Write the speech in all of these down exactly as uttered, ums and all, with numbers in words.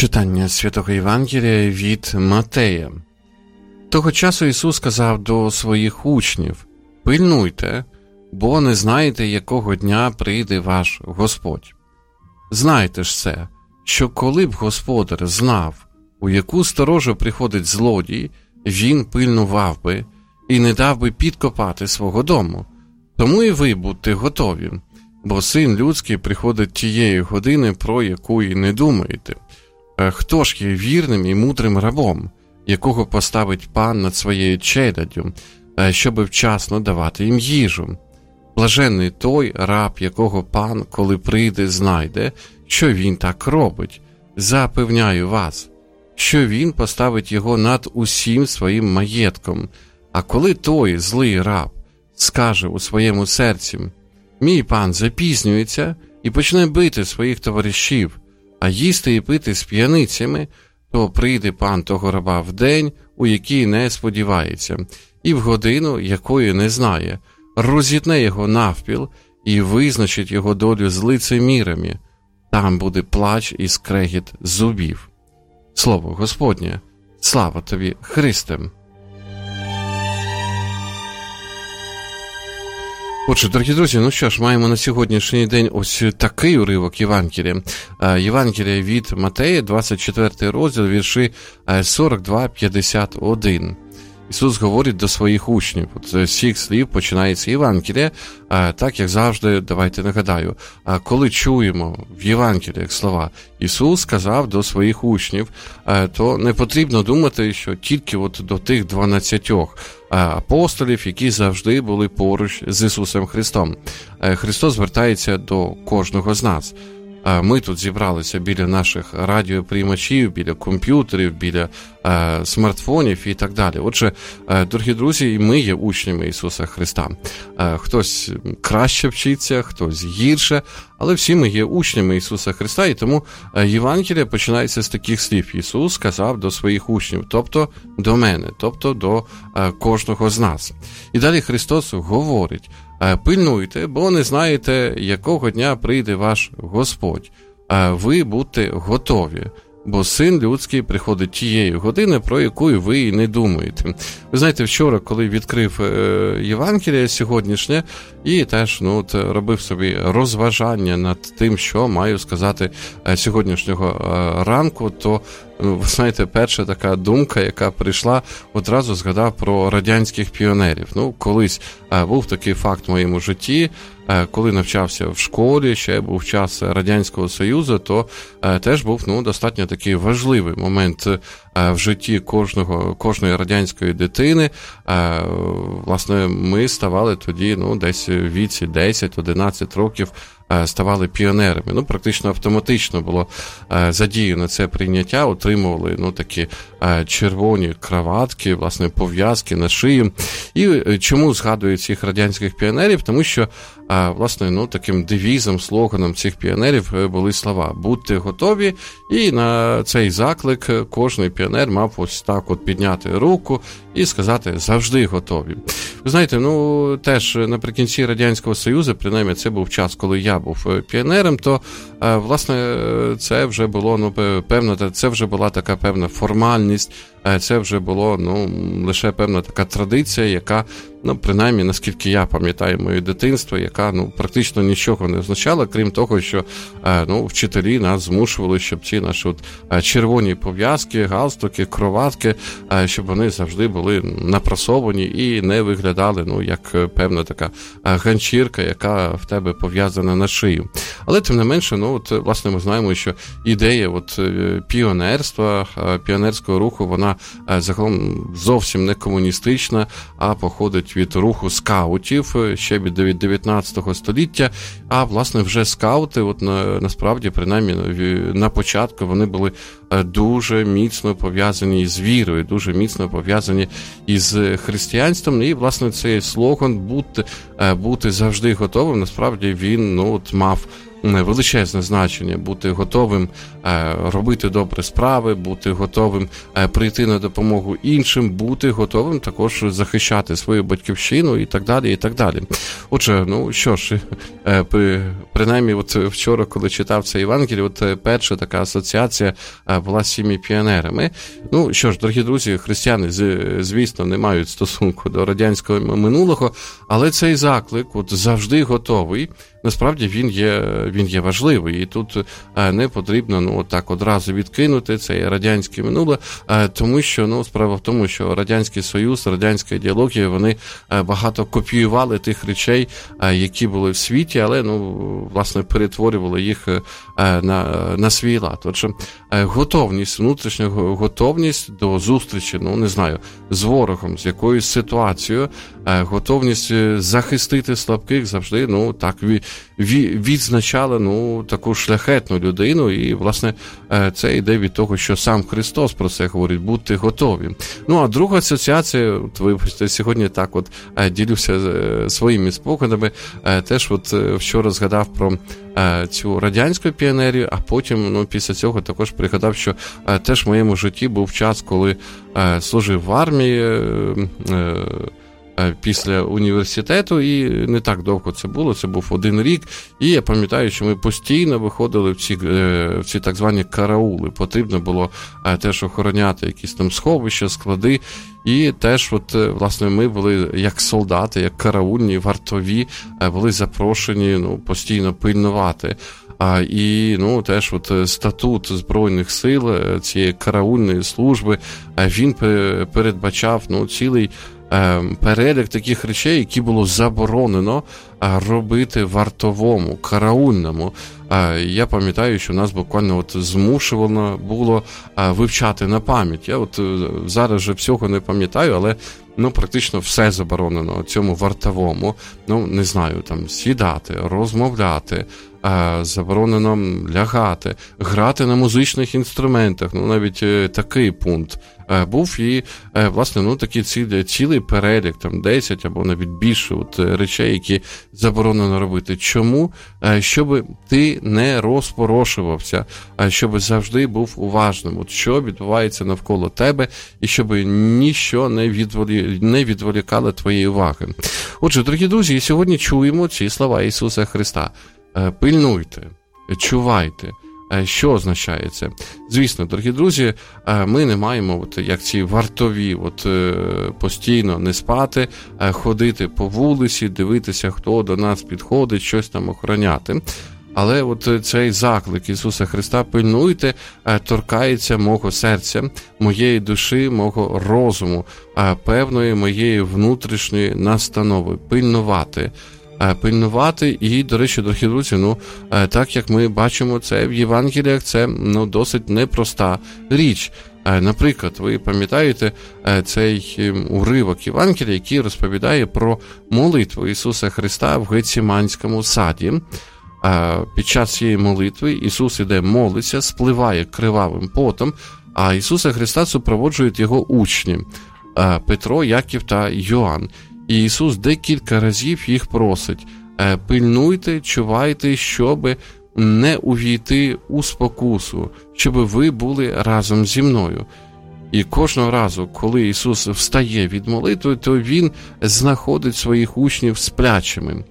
Читання Святого Євангелія від Матея. Того часу Ісус сказав до своїх учнів: «Пильнуйте, бо не знаєте, якого дня прийде ваш Господь. Знайте ж це, що коли б господар знав, у яку сторожу приходить злодій, він пильнував би і не дав би підкопати свого дому. Тому і ви будьте готові, бо Син людський приходить тієї години, про яку і не думаєте. Хто ж є вірним і мудрим рабом, якого поставить пан над своєю челяддю, щоби вчасно давати їм їжу? Блаженний той раб, якого пан, коли прийде, знайде, що він так робить. Запевняю вас, що він поставить його над усім своїм маєтком. А коли той злий раб скаже у своєму серці: «Мій пан запізнюється», і почне бити своїх товаришів, а їсти і пити з п'яницями, то прийде пан того раба в день, у який не сподівається, і в годину, якої не знає, розітне його навпіл і визначить його долю з лицемірами. Там буде плач і скрегіт зубів. Слово Господнє. Слава тобі, Христе! Отже, дорогі друзі, ну що ж, маємо на сьогоднішній день ось такий уривок Євангелія. Євангелія від Матея, двадцять четвертий розділ, вірші сорок два п'ятдесят один. Ісус говорить до своїх учнів. От з цих слів починається Євангелія. Так, як завжди, давайте нагадаю, коли чуємо в Євангеліях слова «Ісус сказав до своїх учнів», то не потрібно думати, що тільки от до тих дванадцятьох апостолів, які завжди були поруч з Ісусом Христом. Христос звертається до кожного з нас. Ми тут зібралися біля наших радіоприймачів, біля комп'ютерів, біля е, смартфонів і так далі. Отже, е, дорогі друзі, ми є учнями Ісуса Христа. Е, хтось краще вчиться, хтось гірше, але всі ми є учнями Ісуса Христа, і тому Євангелія починається з таких слів. Ісус сказав до своїх учнів, тобто до мене, тобто до е, кожного з нас. І далі Христос говорить: «Пильнуйте, бо не знаєте, якого дня прийде ваш Господь. Ви будьте готові, бо Син людський приходить тієї години, про яку ви і не думаєте». Ви знаєте, вчора, коли відкрив Євангеліє сьогоднішнє, і теж ну, от, робив собі розважання над тим, що маю сказати сьогоднішнього ранку, то, ви знаєте, перша така думка, яка прийшла, одразу згадав про радянських піонерів. Ну, колись був такий факт в моєму житті, коли навчався в школі, ще був час Радянського Союзу, то теж був ну, достатньо такий важливий момент в житті кожного, кожної радянської дитини. Власне, ми ставали тоді ну, десь в віці десять-одинадцять років, ставали піонерами. Ну, практично автоматично було задіяно це прийняття, отримували ну, такі червоні краватки, власне, пов'язки на шиї. І чому згадую цих радянських піонерів? Тому що, власне, ну, таким девізом, слоганом цих піонерів були слова «Будьте готові», і на цей заклик кожний піонер мав ось так от підняти руку і сказати «завжди готові». Ви знаєте, ну, теж наприкінці Радянського Союзу, принаймні це був час, коли я був піонером, то, власне, це вже було, ну, певно, це вже була така певна формальність, це вже було, ну, лише певна така традиція, яка, ну, принаймні, наскільки я пам'ятаю моє дитинство, яка, ну, практично нічого не означала, крім того, що, ну, вчителі нас змушували, щоб ці наші от червоні пов'язки, галстуки, кроватки, щоб вони завжди були напрасовані і не виглядали, ну, як певна така ганчірка, яка в тебе пов'язана на шию. Але, тим не менше, ну, от, власне, ми знаємо, що ідея от піонерства, піонерського руху, вона загалом зовсім не комуністична, а походить від руху скаутів ще від дев'ятнадцятого століття, а, власне, вже скаути, от на, насправді, принаймні, на початку вони були дуже міцно пов'язані з вірою, дуже міцно пов'язані із християнством, і, власне, цей слоган «бути, бути завжди готовим», насправді, він, ну, от, мав величезне значення бути готовим робити добрі справи, бути готовим прийти на допомогу іншим, бути готовим також захищати свою батьківщину і так далі, і так далі. Отже, ну що ж, принаймні от вчора, коли читав це Євангеліє, от перша така асоціація була з цими піонерами. Ну що ж, дорогі друзі, християни, звісно, не мають стосунку до радянського минулого, але цей заклик от завжди готовий. Насправді він є, він є важливий, і тут не потрібно ну, так одразу відкинути це радянське минуле, тому що ну, справа в тому, що Радянський Союз, радянська ідеологія, вони багато копіювали тих речей, які були в світі, але ну, власне перетворювали їх на, на свій лад. Отже, готовність, внутрішня готовність до зустрічі, ну не знаю, з ворогом, з якоюсь ситуацією, готовність захистити слабких завжди, ну так, відзначала ну, таку шляхетну людину, і, власне, це йде від того, що сам Христос про це говорить, будьте готові. Ну, а друга асоціація, от, вибачте, сьогодні так от ділюся своїми спогадами, теж от вчора згадав про цю радянську піонерію, а потім, ну, після цього також пригадав, що теж в моєму житті був час, коли служив в армії, після університету, і не так довго це було, це був один рік, і я пам'ятаю, що ми постійно виходили в ці, в ці так звані караули, потрібно було теж охороняти якісь там сховища, склади, і теж от, власне, ми були як солдати, як караульні, вартові, були запрошені ну, постійно пильнувати. А, і, ну, теж от статут Збройних сил цієї караульної служби, він передбачав, ну, цілий перелік таких речей, які було заборонено робити вартовому, караульному. Я пам'ятаю, що нас буквально от змушувано було вивчати на пам'ять. Я от зараз вже всього не пам'ятаю, але ну, практично все заборонено цьому вартовому. Ну, не знаю, там, сідати, розмовляти, заборонено лягати, грати на музичних інструментах. Ну, навіть такий пункт був. І, власне, ну, такий цілий, цілий перелік, там, десять або навіть більше от, речей, які заборонено робити. Чому? Щоб ти не розпорошувався, щоб завжди був уважним. От що відбувається навколо тебе, і щоб ніщо не, відволі... не відволікало твоєї уваги. Отже, дорогі друзі, сьогодні чуємо ці слова Ісуса Христа. Пильнуйте, чувайте. Що означає це? Звісно, дорогі друзі, ми не маємо, от, як ці вартові, от, постійно не спати, ходити по вулиці, дивитися, хто до нас підходить, щось там охороняти. Але от цей заклик Ісуса Христа «Пильнуйте» торкається мого серця, моєї душі, мого розуму, певної моєї внутрішньої настанови. Пильнувати. Пильнувати і, до речі, дорогі друзі, ну, так як ми бачимо це в Євангеліях, це ну, досить непроста річ. Наприклад, ви пам'ятаєте цей уривок Євангелія, який розповідає про молитву Ісуса Христа в Гециманському саді. Під час цієї молитви Ісус іде молиться, спливає кривавим потом, а Ісуса Христа супроводжують його учні Петро, Яків та Йоанн. І Ісус декілька разів їх просить: пильнуйте, чувайте, щоб не увійти у спокусу, щоб ви були разом зі мною. І кожного разу, коли Ісус встає від молитви, то Він знаходить своїх учнів сплячими.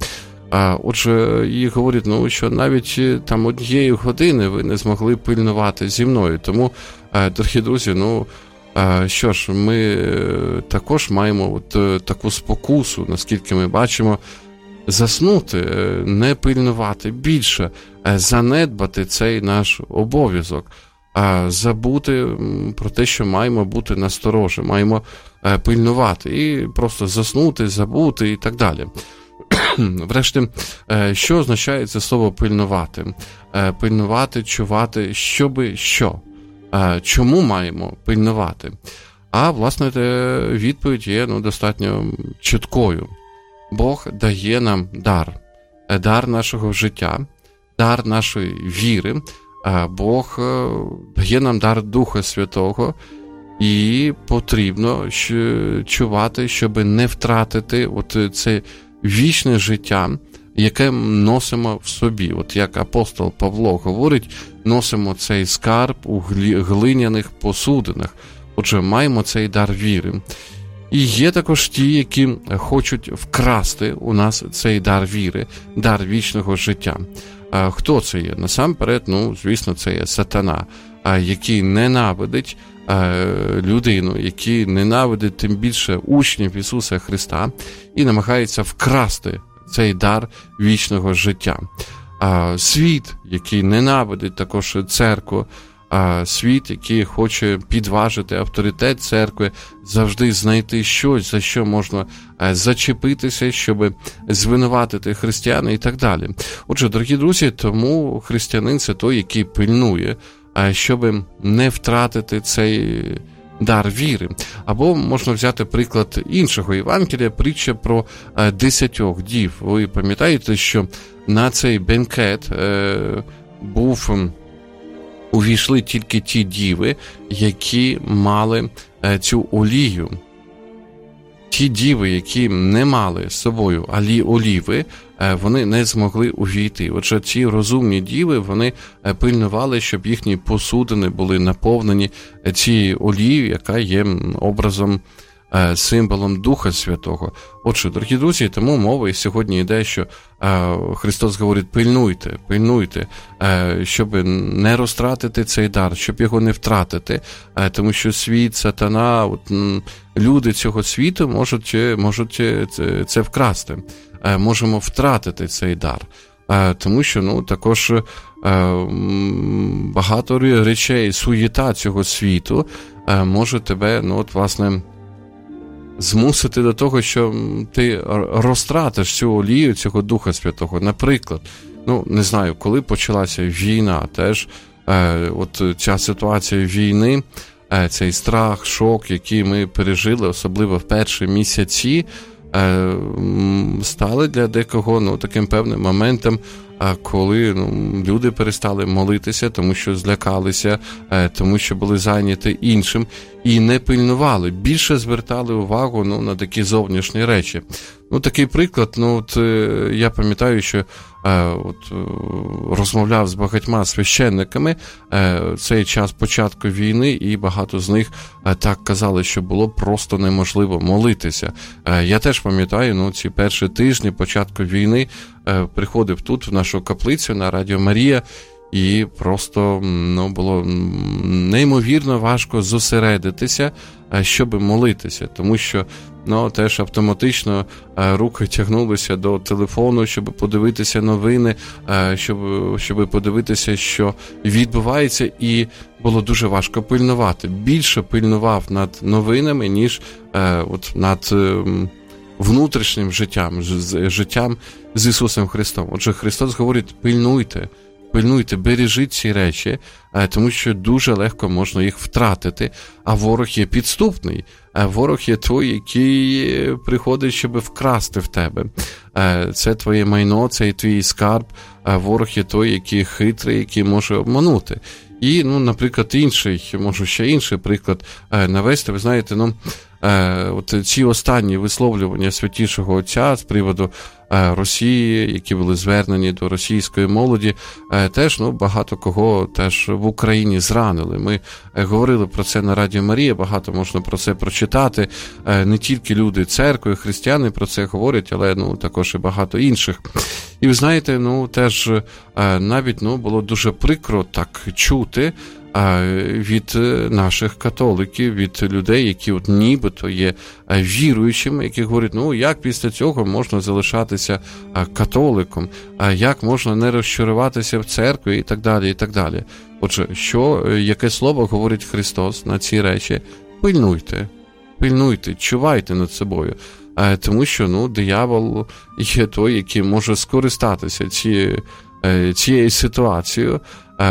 Отже, і говорить, ну, що навіть там однієї години ви не змогли пильнувати зі мною. Тому, дорогі друзі, ну, що ж, ми також маємо от таку спокусу, наскільки ми бачимо, заснути, не пильнувати більше, занедбати цей наш обов'язок, забути про те, що маємо бути насторожі, маємо пильнувати і просто заснути, забути і так далі. Врешті, що означає це слово «пильнувати»? Пильнувати, чувати, щоби що? Чому маємо пильнувати? А, власне, відповідь є ну, достатньо чіткою. Бог дає нам дар. Дар нашого життя, дар нашої віри. Бог дає нам дар Духа Святого. І потрібно чувати, щоб не втратити от це вічне життя, яке носимо в собі. От як апостол Павло говорить, носимо цей скарб у глиняних посудинах. Отже, маємо цей дар віри. І є також ті, які хочуть вкрасти у нас цей дар віри, дар вічного життя. А хто це є? Насамперед, ну, звісно, це є сатана, який ненавидить людину, який ненавидить тим більше учнів Ісуса Христа і намагається вкрасти цей дар вічного життя. Світ, який ненавидить також церкву, світ, який хоче підважити авторитет церкви, завжди знайти щось, за що можна зачепитися, щоб звинуватити християн і так далі. Отже, дорогі друзі, тому християнин – це той, який пильнує, щоб не втратити цей дар віри. Або можна взяти приклад іншого Євангелія, притча про десятьох дів. Ви пам'ятаєте, що на цей бенкет е, був... увійшли тільки ті діви, які мали е, цю олію. Ті діви, які не мали з собою оліви, е, вони не змогли увійти. Отже, ці розумні діви, вони е, пильнували, щоб їхні посудини були наповнені цією олією, яка є образом, е, символом Духа Святого. Отже, дорогі друзі, тому мова і сьогодні йде, що е, Христос говорить, пильнуйте, пильнуйте, е, щоб не розтратити цей дар, щоб його не втратити, е, тому що світ, сатана, от, м, люди цього світу можуть, можуть це, це вкрасти, е, можемо втратити цей дар, е, тому що, ну, також е, багато речей, суєта цього світу е, може тебе, ну, от, власне, змусити до того, що ти розтратиш цю олію, цього Духа Святого. Наприклад, ну, не знаю, коли почалася війна, теж е, от ця ситуація війни, е, цей страх, шок, який ми пережили, особливо в перші місяці, е, стали для декого, ну, таким певним моментом, коли, ну, люди перестали молитися, тому що злякалися, тому що були зайняті іншим і не пильнували, більше звертали увагу, ну, на такі зовнішні речі. Ну, такий приклад, ну, от я пам'ятаю, що е, от, розмовляв з багатьма священниками е, цей час початку війни, і багато з них е, так казали, що було просто неможливо молитися. Е, я теж пам'ятаю, ну, ці перші тижні початку війни е, приходив тут, в нашу каплицю на Радіо Марія, і просто, ну, було неймовірно важко зосередитися, щоб молитися, тому що, ну, теж автоматично руки тягнулися до телефону, щоб подивитися новини, щоб, щоб подивитися, що відбувається, і було дуже важко пильнувати. Більше пильнував над новинами, ніж от над внутрішнім життям, життям з Ісусом Христом. Отже, Христос говорить, пильнуйте, пильнуйте, бережіть ці речі, тому що дуже легко можна їх втратити, а ворог є підступний, а ворог є той, який приходить, щоб вкрасти в тебе. Це твоє майно, це твій скарб, а ворог є той, який хитрий, який може обманути. І, ну, наприклад, інший, можу ще інший приклад навести, ви знаєте, ну, от ці останні висловлювання Святішого Отця з приводу Росії, які були звернені до російської молоді, теж, ну, багато кого теж в Україні зранили. Ми говорили про це на Радіо Марія, багато можна про це прочитати. Не тільки люди церкви, християни про це говорять, але, ну, також і багато інших. І ви знаєте, ну, теж навіть, ну, було дуже прикро так чути від наших католиків, від людей, які от нібито є віруючими, які говорять, ну, як після цього можна залишатися католиком, як можна не розчаруватися в церкві і так далі, і так далі. Отже, що, яке слово говорить Христос на ці речі? Пильнуйте, пильнуйте, чувайте над собою. Тому що, ну, диявол є той, який може скористатися цією, цією ситуацією,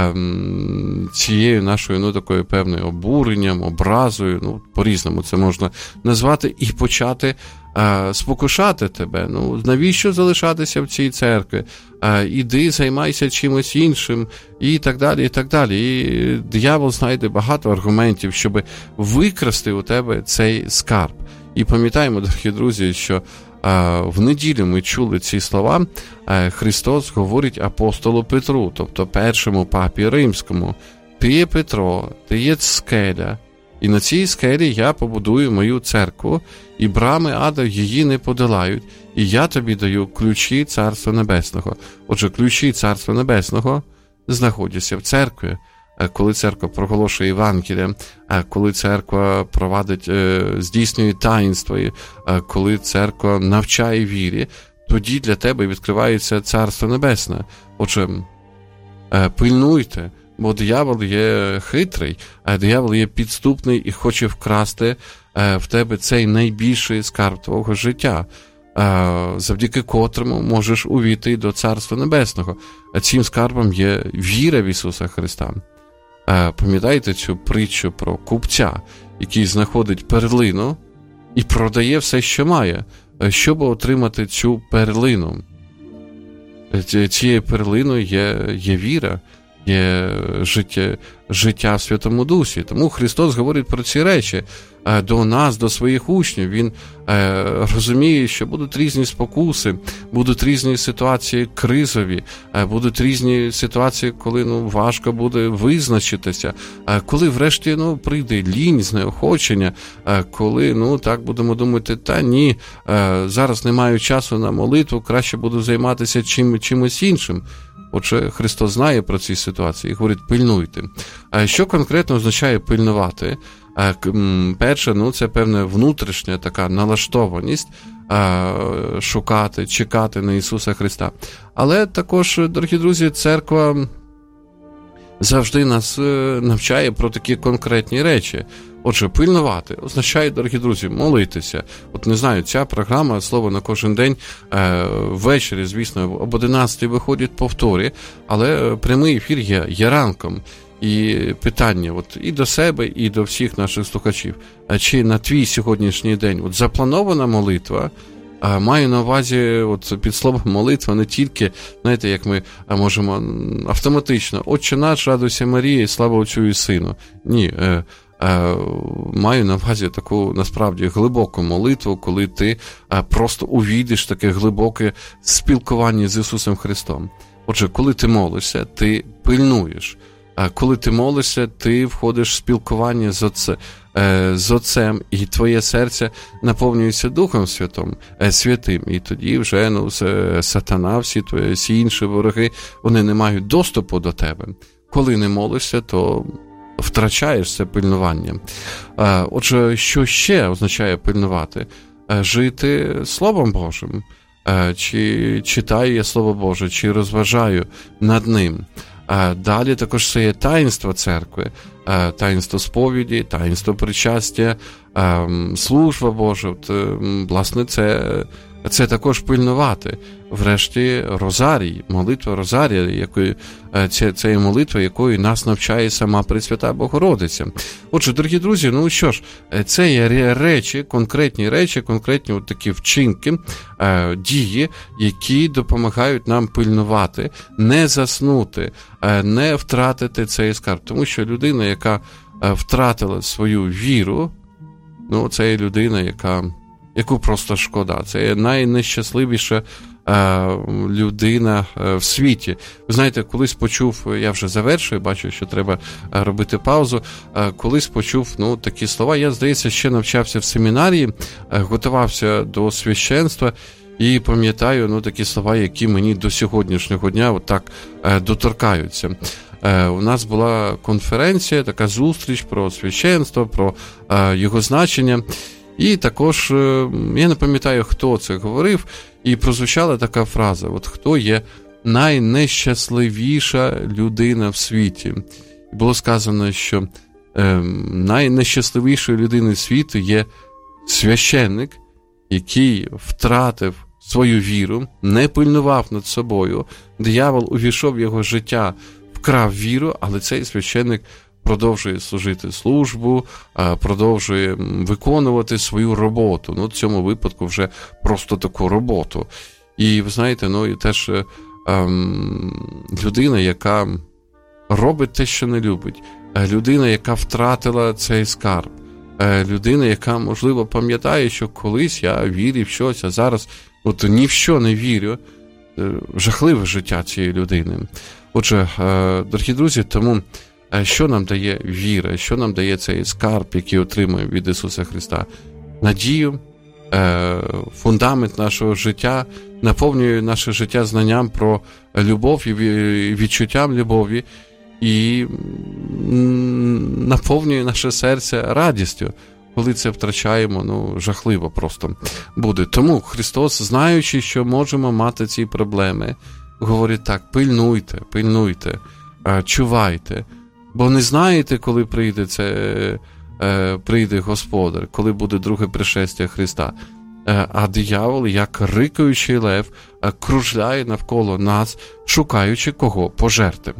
цією нашою, ну, такою певною обуренням, образою, ну, по-різному це можна назвати, і почати а, спокушати тебе. Ну, навіщо залишатися в цій церкві? А, іди, займайся чимось іншим, і так далі, і так далі. І диявол знайде багато аргументів, щоб викрасти у тебе цей скарб. І пам'ятаємо, дорогі друзі, що В неділю ми чули ці слова. Христос говорить апостолу Петру, тобто першому папі римському: ти є Петро, ти є скеля, і на цій скелі я побудую мою церкву, і брами ада її не подолають, і я тобі даю ключі Царства Небесного. Отже, ключі Царства Небесного знаходяться в церкві. Коли церква проголошує Євангелія, коли церква провадить, здійснює таїнства, коли церква навчає вірі, тоді для тебе відкривається Царство Небесне. Отже, пильнуйте, бо диявол є хитрий, а диявол є підступний і хоче вкрасти в тебе цей найбільший скарб твого життя, завдяки котрому можеш увійти до Царства Небесного. Цим скарбом є віра в Ісуса Христа. Пам'ятаєте цю притчу про купця, який знаходить перлину і продає все, що має, щоб отримати цю перлину? Цією перлиною є, є віра, є життя, життя в Святому Дусі. Тому Христос говорить про ці речі до нас, до своїх учнів. Він е, розуміє, що будуть різні спокуси, будуть різні ситуації кризові, е, будуть різні ситуації, коли ну, важко буде визначитися, е, коли врешті ну, прийде лінь, знеохочення, е, коли ну, так будемо думати, та ні, е, зараз не маю часу на молитву, краще буду займатися чим, чимось іншим. Отже, Христос знає про ці ситуації і говорить: пильнуйте. А що конкретно означає пильнувати? Перше, ну, це певна внутрішня така налаштованість шукати, чекати на Ісуса Христа. Але також, дорогі друзі, церква завжди нас навчає про такі конкретні речі. Отже, пильнувати означає, дорогі друзі, молитися. От не знаю, ця програма «Слово на кожен день» е, ввечері, звісно, об одинадцятій виходить повторі, але прямий ефір є, є ранком. І питання от і до себе, і до всіх наших слухачів. А чи на твій сьогоднішній день от запланована молитва? А маю на увазі от під словом молитва не тільки, знаєте, як ми можемо автоматично: «Отче наш, радуйся Марія, слава Отцю і Сину». Ні, е, е, маю на увазі таку, насправді, глибоку молитву, коли ти е, просто увійдеш в таке глибоке спілкування з Ісусом Христом. Отже, коли ти молишся, ти пильнуєш. Коли ти молишся, ти входиш в спілкування з, Отце, з Отцем, і твоє серце наповнюється Духом Святим, Святим. І тоді вже ну, сатана, всі твої всі інші вороги, вони не мають доступу до тебе. Коли не молишся, то втрачаєш це пильнування. Отже, що ще означає пильнувати? Жити Словом Божим. Чи читаю я Слово Боже, чи розважаю над ним. Далі також це є таїнство церкви, таїнство сповіді, таїнство причастя, служба Божа. Власне, це, це також пильнувати. Врешті Розарій, молитва Розарія, якої, це, це є молитва, якою нас навчає сама Пресвята Богородиця. Отже, дорогі друзі, ну що ж, це є речі, конкретні речі, конкретні от такі вчинки, дії, які допомагають нам пильнувати, не заснути, не втратити цей скарб. Тому що людина, яка втратила свою віру, ну, це є людина, яка, яку просто шкода. Це є найнещасливіша людина в світі. Ви знаєте, колись почув, я вже завершую, бачу, що треба робити паузу, колись почув ну, такі слова. Я, здається, ще навчався в семінарії, готувався до священства, і пам'ятаю ну, такі слова, які мені до сьогоднішнього дня отак доторкаються. У нас була конференція, така зустріч про священство, про його значення. І також, я не пам'ятаю, хто це говорив, і прозвучала така фраза: от хто є найнещасливіша людина в світі. І було сказано, що е, найнещасливішою людиною світу є священник, який втратив свою віру, не пильнував над собою, диявол увійшов в його життя, вкрав віру, але цей священник продовжує служити службу, продовжує виконувати свою роботу. Ну, в цьому випадку вже просто таку роботу. І, ви знаєте, ну, і теж ем, людина, яка робить те, що не любить, людина, яка втратила цей скарб, людина, яка, можливо, пам'ятає, що колись я вірив в щось, а зараз от ні в що не вірю. Жахливе життя цієї людини. Отже, дорогі друзі, тому що нам дає віра, що нам дає цей скарб, який отримуємо від Ісуса Христа? Надію, фундамент нашого життя, наповнює наше життя знанням про любов і відчуттям любові і наповнює наше серце радістю. Коли це втрачаємо, ну, жахливо просто буде. Тому Христос, знаючи, що можемо мати ці проблеми, говорить так: пильнуйте, пильнуйте, чувайте, бо не знаєте, коли прийде це, прийде Господар, коли буде друге пришестя Христа. А диявол, як рикаючий лев, кружляє навколо нас, шукаючи кого пожерти.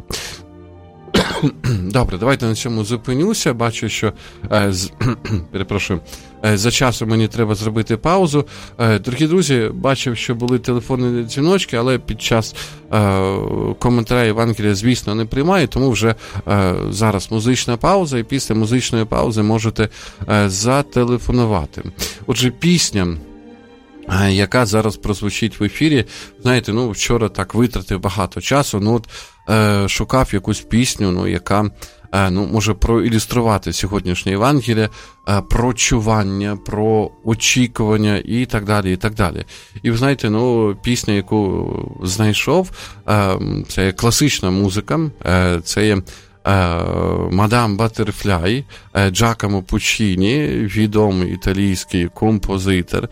Добре, давайте на цьому зупинюся. Бачу, що е, з, перепрошую, е, за часом мені треба зробити паузу. Е, дорогі друзі, бачив, що були телефонні дзвіночки, але під час е, коментаря Євангелія, звісно, не приймаю, тому вже е, зараз музична пауза, і після музичної паузи можете е, зателефонувати. Отже, пісня, яка зараз прозвучить в ефірі, знаєте, ну, вчора так витратив багато часу, ну, от, е, шукав якусь пісню, ну, яка, е, ну, може проілюструвати сьогоднішнє Євангеліє, е, про чування, про очікування і так далі, і так далі. І, ви знаєте, ну, пісня, яку знайшов, е, це є класична музика, е, це є Мадам Баттерфляй Джакомо Пуччіні, відомий італійський композитор,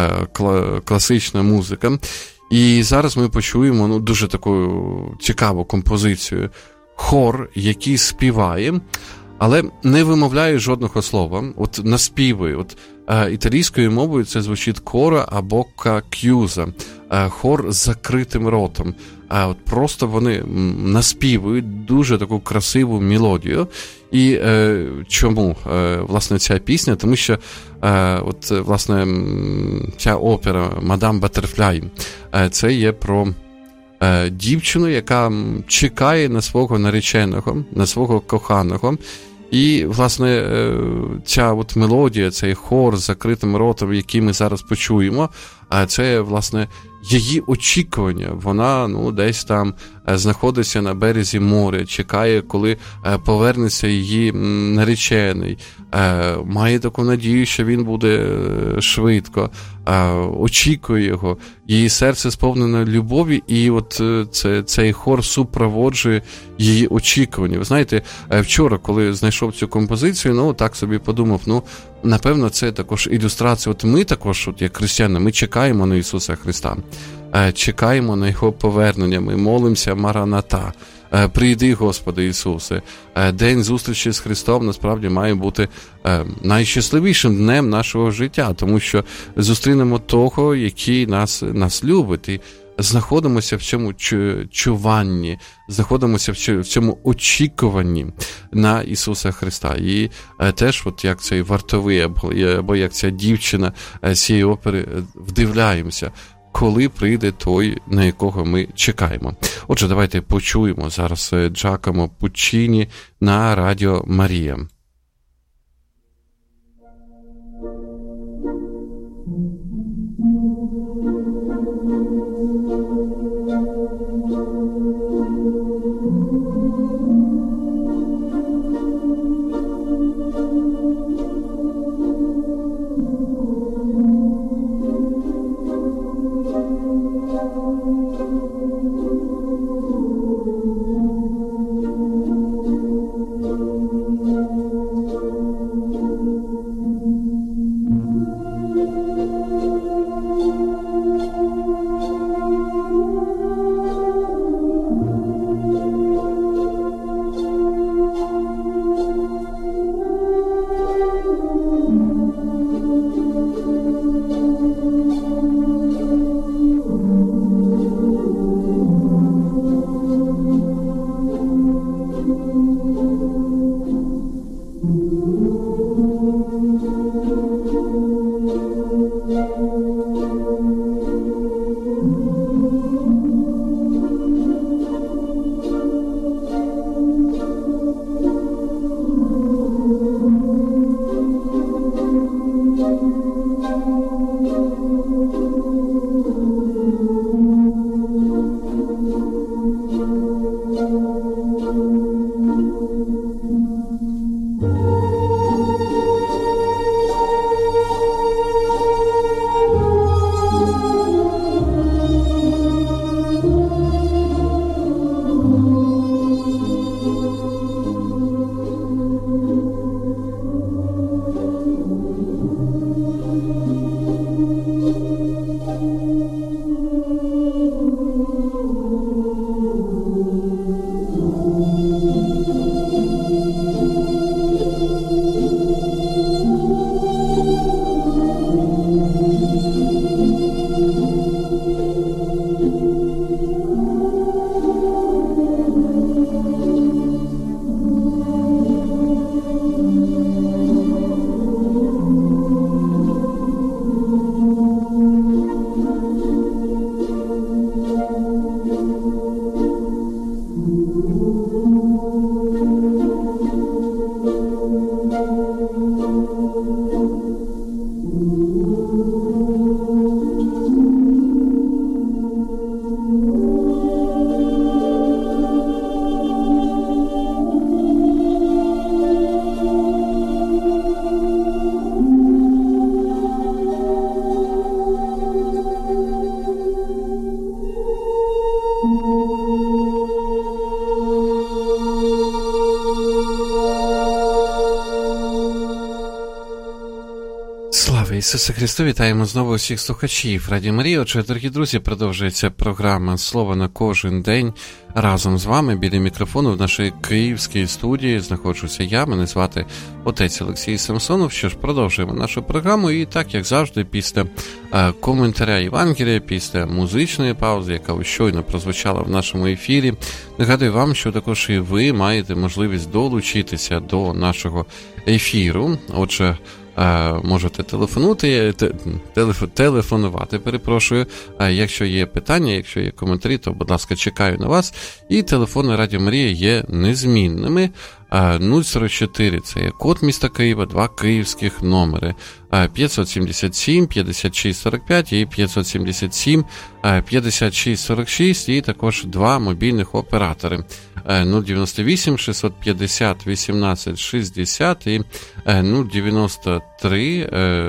класична музика. І зараз ми почуємо, ну, дуже таку цікаву композицію. Хор, який співає, але не вимовляє жодного слова, от наспівує. От італійською мовою це звучить коро або к'юза, хор з закритим ротом. А от просто вони наспівують дуже таку красиву мелодію. І е, чому, е, власне, ця пісня? Тому що, е, от, власне, ця опера «Мадам Баттерфляй» е, це є про е, дівчину, яка чекає на свого нареченого, на свого коханого. І, власне, ця от мелодія, цей хор з закритим ротом, який ми зараз почуємо, це, власне, її очікування. Вона, ну, десь там знаходиться на березі моря, чекає, коли повернеться її наречений, має таку надію, що він буде швидко, очікує його. Її серце сповнене любові, і от це, цей хор супроводжує її очікування. Ви знаєте, вчора, коли знайшов цю композицію, ну, так собі подумав, ну, напевно, це також ілюстрація. От ми також, от як християни, ми чекаємо на Ісуса Христа, чекаємо на Його повернення, ми молимося Мараната, прийди, Господи Ісусе. День зустрічі з Христом насправді має бути найщасливішим днем нашого життя, тому що зустрінемо того, який нас, нас любить, і знаходимося в цьому чуванні, знаходимося в цьому очікуванні на Ісуса Христа. І теж, от як цей вартовий, або як ця дівчина з цієї опери, вдивляємося, коли прийде той, на якого ми чекаємо. Отже, давайте почуємо зараз Джакомо Пуччіні на Радіо Марія. Слава Ісусу Христу! Вітаємо знову всіх слухачів Радіо Марія. Отже, дорогі друзі, продовжується програма «Слово на кожен день». Разом з вами біля мікрофону в нашій київській студії знаходжуся я, мене звати отець Олексій Самсонов. Що ж, продовжуємо нашу програму і так, як завжди, після е, коментаря Євангелія, після музичної паузи, яка щойно прозвучала в нашому ефірі, нагадую вам, що також і ви маєте можливість долучитися до нашого ефіру. Отже, можете телефонувати, телеф, телефонувати, перепрошую. Якщо є питання, якщо є коментарі, то, будь ласка, чекаю на вас. І телефони Радіо Марія є незмінними. нуль сорок чотири – це є код міста Києва, два київських номери. п'ятсот сімдесят сім п'ятдесят шість сорок п'ять і п'ятсот сімдесят сім п'ятдесят шість сорок шість, і також два мобільних оператори. нуль дев'яносто вісім шістсот п'ятдесят вісімнадцять шістдесят і нуль дев'яносто три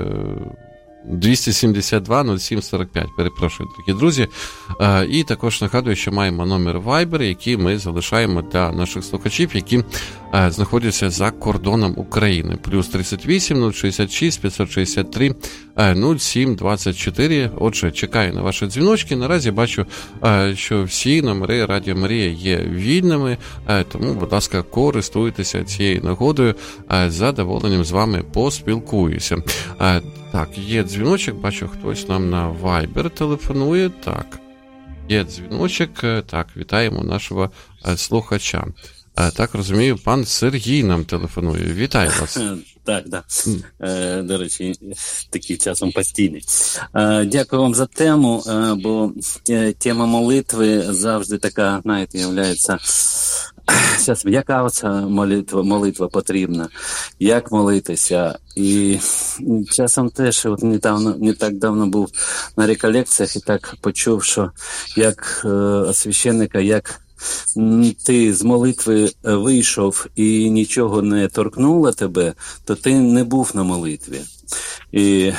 двісті сімдесят два нуль сім сорок п'ять. Перепрошую, дорогі друзі. І також нагадую, що маємо номер Viber, який ми залишаємо для наших слухачів, які знаходяться за кордоном України. Плюс тридцять вісім нуль шістдесят шість п'ятсот шістдесят три нуль сім двадцять чотири. Отже, чекаю на ваші дзвіночки. Наразі бачу, що всі номери Радіо Марія є вільними, тому, будь ласка, користуйтеся цією нагодою. З задоволенням з вами поспілкуюся. Так, є дзвіночок, бачу, хтось нам на Viber телефонує. Так, є дзвіночок. Так, вітаємо нашого слухача. Так, розумію, пан Сергій нам телефонує. Вітаю вас. Так, так. Да. До речі, такий часом постійний. Дякую вам за тему, бо тема молитви завжди така, знаєте, являється... Зараз, яка оця молитва, молитва потрібна, як молитися. І часом теж, от недавно, не так давно був на реколекціях і так почув, що як е, священника, як ти з молитви вийшов і нічого не торкнуло тебе, то ти не був на молитві. І е,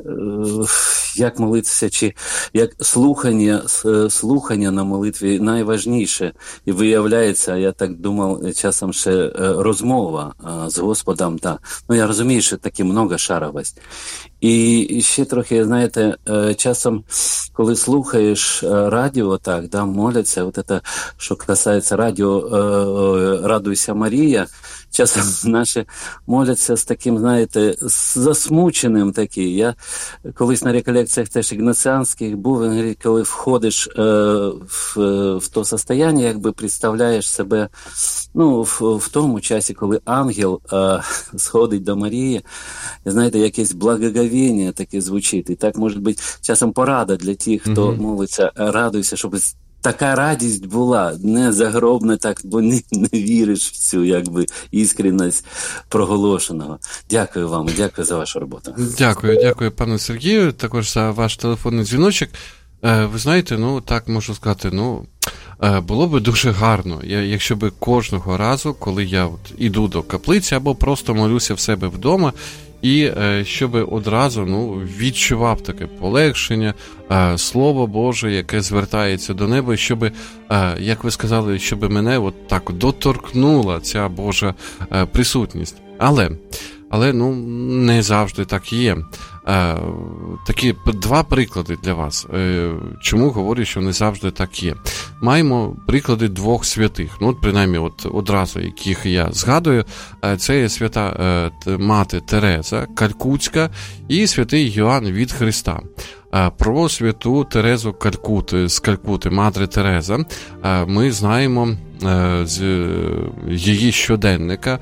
як молитися, чи як слухання, слухання на молитві найважніше. І виявляється, я так думав, часом ще розмова з Господом. Та. Ну, я розумію, що таки многошаровость. І ще трохи, знаєте, часом, коли слухаєш радіо, так, да, моляться, от це, що касається радіо «Радуйся, Марія», часом наші моляться з таким, знаєте, засмученим таким. Я колись на реколекціях теж ігнаціанських був, коли входиш е, в, в то состояння, якби представляєш себе, ну, в, в тому часі, коли ангел е, сходить до Марії, і, знаєте, якесь благоговіння таке звучить. І так, може бути, часом порада для тих, хто mm-hmm. молиться, радуйся, щоб така радість була, не загробна, так, бо не, не віриш в цю, якби, іскренність проголошеного. Дякую вам, дякую за вашу роботу. Дякую, дякую, пане Сергію, також за ваш телефонний дзвіночок. Ви знаєте, ну, так можу сказати, ну, було би дуже гарно, якщо би кожного разу, коли я от іду до каплиці або просто молюся в себе вдома, і щоб одразу, ну, відчував таке полегшення, Слово Боже, яке звертається до неба, щоб, як ви сказали, щоб мене от так доторкнула ця Божа присутність. Але, але ну, не завжди так є. Такі два приклади для вас. Чому говорю, що не завжди так є? Маємо приклади двох святих, ну, от принаймні от одразу, яких я згадую. Це є свята мати Тереза Калькутська і святий Йоанн від Христа. Про святу Терезу Калькути, з Калькути, Мадре Тереза, ми знаємо з її щоденника,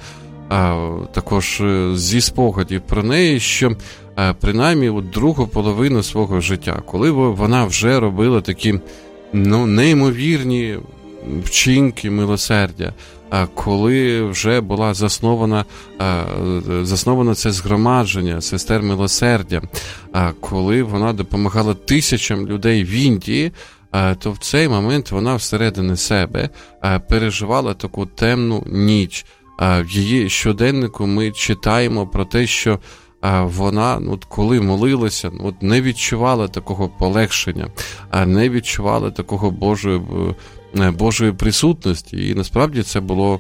також зі спогадів про неї, що принаймні у другу половину свого життя, коли вона вже робила такі, ну, неймовірні вчинки милосердя, коли вже була заснована, засновано це згромадження сестер милосердя, коли вона допомагала тисячам людей в Індії, то в цей момент вона всередині себе переживала таку темну ніч. В її щоденнику ми читаємо про те, що вона, от коли молилася, от не відчувала такого полегшення, не відчувала такого Божої, Божої присутності. І насправді це було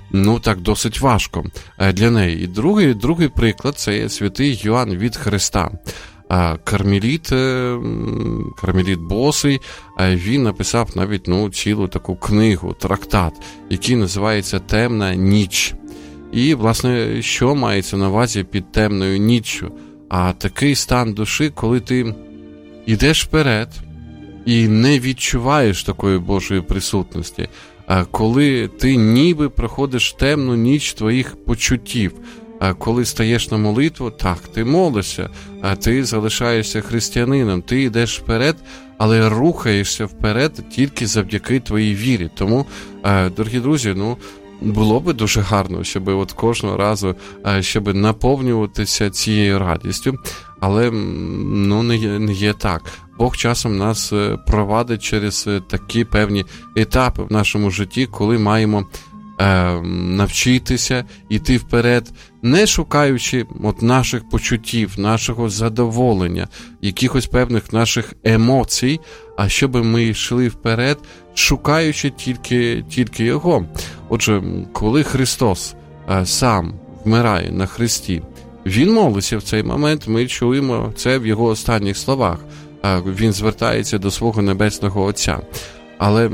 ну так, досить важко для неї. І другий, другий приклад – це є святий Йоанн від Христа. Кармеліт, Кармеліт Босий, він написав навіть ну, цілу таку книгу, трактат, який називається «Темна ніч». І, власне, що мається на увазі під темною ніччю? А такий стан душі, коли ти йдеш вперед і не відчуваєш такої Божої присутності, а коли ти ніби проходиш темну ніч твоїх почуттів, а коли стаєш на молитву, так, ти молишся, а ти залишаєшся християнином, ти йдеш вперед, але рухаєшся вперед тільки завдяки твоїй вірі. Тому, дорогі друзі, ну, було би дуже гарно, щоб от кожного разу, щоб наповнюватися цією радістю, але ну, не є, не є так. Бог часом нас провадить через такі певні етапи в нашому житті, коли маємо е, навчитися йти вперед, не шукаючи от наших почуттів, нашого задоволення, якихось певних наших емоцій, а щоб ми йшли вперед, шукаючи тільки, тільки Його. Отже, коли Христос е, сам вмирає на хресті, Він молився в цей момент, ми чуємо це в Його останніх словах. Е, він звертається до свого Небесного Отця. Але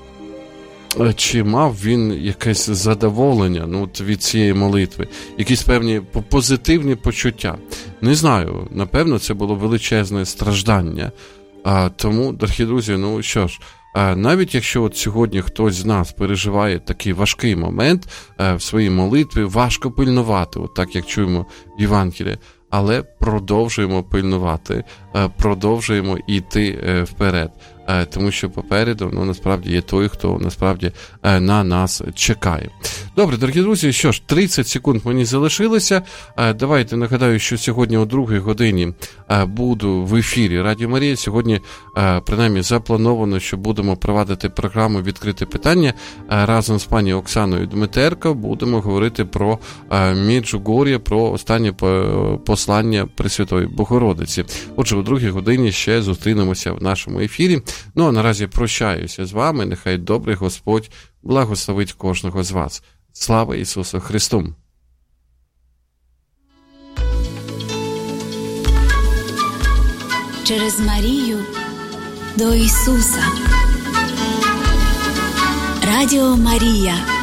чи мав він якесь задоволення ну, від цієї молитви, якісь певні позитивні почуття? Не знаю, напевно, це було величезне страждання. А, тому, дорогі друзі, ну що ж, а, навіть якщо от сьогодні хтось з нас переживає такий важкий момент а, в своїй молитві, важко пильнувати, от так як чуємо в Євангелії, але продовжуємо пильнувати, а, продовжуємо йти а, вперед. Тому що попереду, ну, насправді, є той, хто, насправді, на нас чекає. Добре, дорогі друзі, що ж, тридцять секунд мені залишилося. Давайте нагадаю, що сьогодні о другій годині буду в ефірі Радіо Марія. Сьогодні, принаймні, заплановано, що будемо провадити програму «Відкрите питання». Разом з пані Оксаною Дмитерко будемо говорити про Меджугор'я, про останнє послання Пресвятої Богородиці. Отже, о другій годині ще зустрінемося в нашому ефірі. Ну, а наразі прощаюся з вами. Нехай добрий Господь благословить кожного з вас. Слава Ісусу Христу! Через Марію до Ісуса. Радіо Марія.